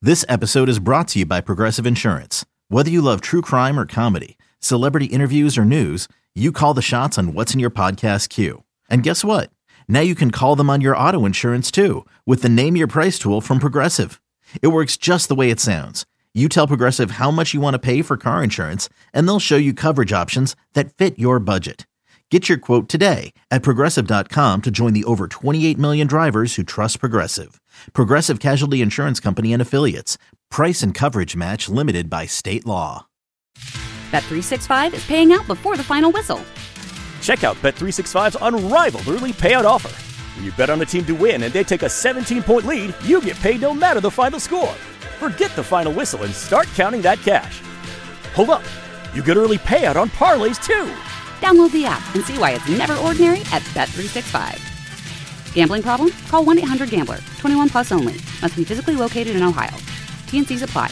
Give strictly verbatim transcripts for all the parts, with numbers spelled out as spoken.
This episode is brought to you by Progressive Insurance. Whether you love true crime or comedy, celebrity interviews or news, you call the shots on what's in your podcast queue. And guess what? Now you can call them on your auto insurance too with the Name Your Price tool from Progressive. It works just the way it sounds. You tell Progressive how much you want to pay for car insurance, and they'll show you coverage options that fit your budget. Get your quote today at Progressive dot com to join the over twenty-eight million drivers who trust Progressive. Progressive Casualty Insurance Company and Affiliates. Price and coverage match limited by state law. Bet three sixty-five is paying out before the final whistle. Check out Bet three sixty-five's unrivaled early payout offer. When you bet on a team to win and they take a seventeen-point lead, you get paid no matter the final score. Forget the final whistle and start counting that cash. Hold up. You get early payout on parlays, too. Download the app and see why it's never ordinary at Bet three sixty-five. Gambling problem? Call one eight hundred gambler. twenty-one plus only. Must be physically located in Ohio. T N Cs apply.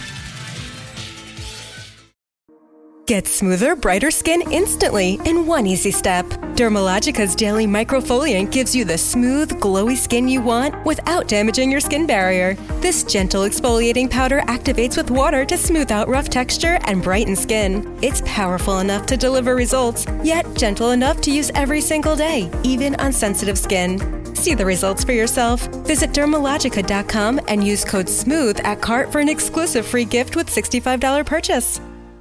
Get smoother, brighter skin instantly in one easy step. Dermalogica's Daily Microfoliant gives you the smooth, glowy skin you want without damaging your skin barrier. This gentle exfoliating powder activates with water to smooth out rough texture and brighten skin. It's powerful enough to deliver results, yet gentle enough to use every single day, even on sensitive skin. See the results for yourself. Visit Dermalogica dot com and use code SMOOTH at cart for an exclusive free gift with sixty-five dollars purchase.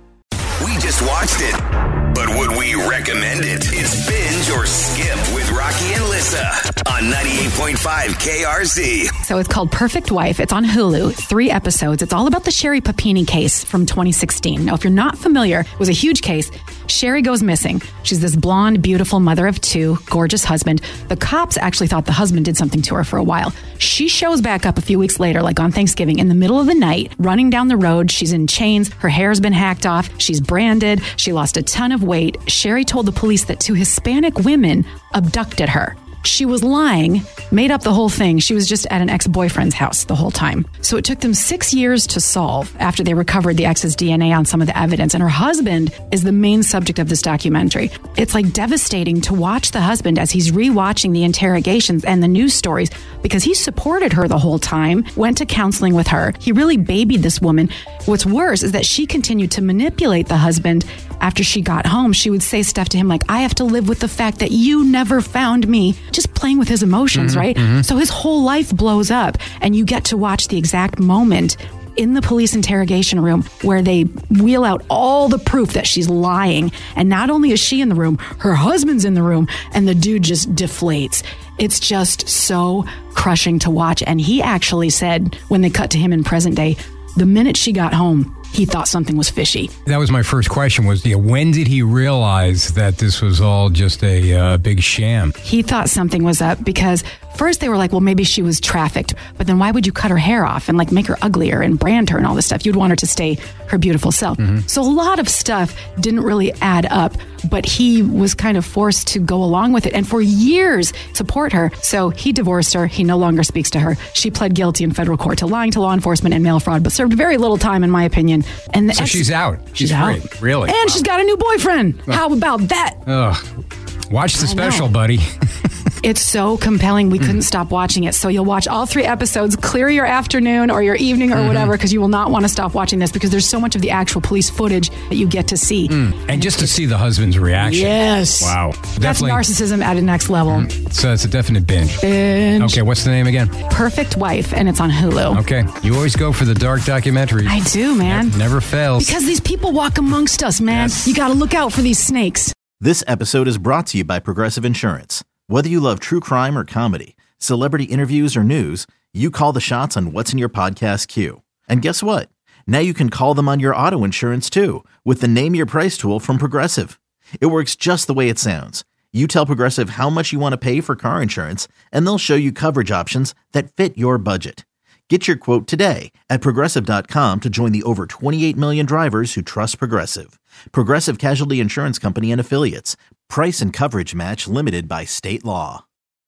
We just watched it, but would we recommend it? It's Binge or Skip with Rocky and Lissa on ninety-eight point five K R Z. So it's called Perfect Wife. It's on Hulu. Three episodes. It's all about the Sherry Papini case from twenty sixteen. Now, if you're not familiar, it was a huge case. Sherry goes missing. She's this blonde, beautiful mother of two, gorgeous husband. The cops actually thought the husband did something to her for a while. She shows back up a few weeks later, like on Thanksgiving, in the middle of the night, running down the road. She's in chains. Her hair's been hacked off. She's branded. She lost a ton of weight. Sherry told the police that two Hispanic women abducted her. She was lying, made up the whole thing. She was just at an ex-boyfriend's house the whole time. So it took them six years to solve after they recovered the ex's D N A on some of the evidence. And her husband is the main subject of this documentary. It's like devastating to watch the husband as he's rewatching the interrogations and the news stories because he supported her the whole time, went to counseling with her. He really babied this woman. What's worse is that she continued to manipulate the husband. After she got home, she would say stuff to him like, I have to live with the fact that you never found me. Just playing with his emotions, mm-hmm, right? Mm-hmm. So his whole life blows up, and you get to watch the exact moment in the police interrogation room where they wheel out all the proof that she's lying. And not only is she in the room, her husband's in the room, and the dude just deflates. It's just so crushing to watch. And he actually said, when they cut to him in present day, the minute she got home, he thought something was fishy. That was my first question was, you know, when did he realize that this was all just a uh, big sham? He thought something was up because first they were like, well, maybe she was trafficked. But then why would you cut her hair off and like make her uglier and brand her and all this stuff? You'd want her to stay her beautiful self. Mm-hmm. So a lot of stuff didn't really add up, but he was kind of forced to go along with it and for years support her. So he divorced her. He no longer speaks to her. She pled guilty in federal court to lying to law enforcement and mail fraud, but served very little time, in my opinion. And the so ex- she's out. She's, she's free. out. Really? And wow. She's got a new boyfriend. Ugh. How about that? Ugh. Watch the special, buddy. It's so compelling. We couldn't stop watching it. So you'll watch all three episodes, clear your afternoon or your evening or mm-hmm. whatever, because you will not want to stop watching this because there's so much of the actual police footage that you get to see. Mm. And, and just to see the husband's reaction. Yes. Wow. That's Definitely. narcissism at a next level. Mm. So it's a definite binge. Binge. Okay, what's the name again? Perfect Wife, and it's on Hulu. Okay. You always go for the dark documentaries. I do, man. Never, never fails. Because these people walk amongst us, man. Yes. You got to look out for these snakes. This episode is brought to you by Progressive Insurance. Whether you love true crime or comedy, celebrity interviews or news, you call the shots on what's in your podcast queue. And guess what? Now you can call them on your auto insurance too with the Name Your Price tool from Progressive. It works just the way it sounds. You tell Progressive how much you want to pay for car insurance, and they'll show you coverage options that fit your budget. Get your quote today at Progressive dot com to join the over twenty-eight million drivers who trust Progressive. Progressive Casualty Insurance Company and Affiliates. Price and coverage match limited by state law.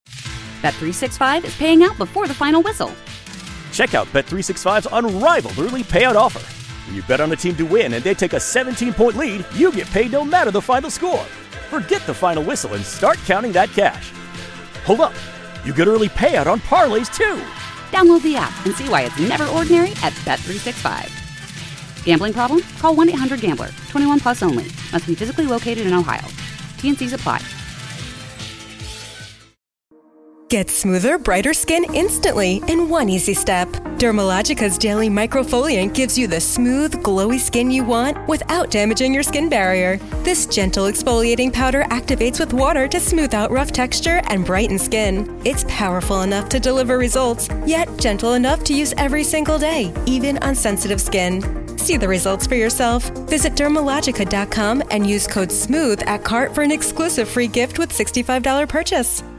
Bet three sixty-five is paying out before the final whistle. Check out Bet three sixty-five's unrivaled early payout offer. When you bet on a team to win and they take a seventeen-point lead, you get paid no matter the final score. Forget the final whistle and start counting that cash. Hold up. You get early payout on parlays, too. Download the app and see why it's never ordinary at Bet three sixty-five. Gambling problem? Call one eight hundred gambler. twenty-one plus only. Must be physically located in Ohio. T N Cs apply. Get smoother, brighter skin instantly in one easy step. Dermalogica's Daily Microfoliant gives you the smooth, glowy skin you want without damaging your skin barrier. This gentle exfoliating powder activates with water to smooth out rough texture and brighten skin. It's powerful enough to deliver results, yet gentle enough to use every single day, even on sensitive skin. See the results for yourself. Visit Dermalogica dot com and use code SMOOTH at cart for an exclusive free gift with sixty-five dollars purchase.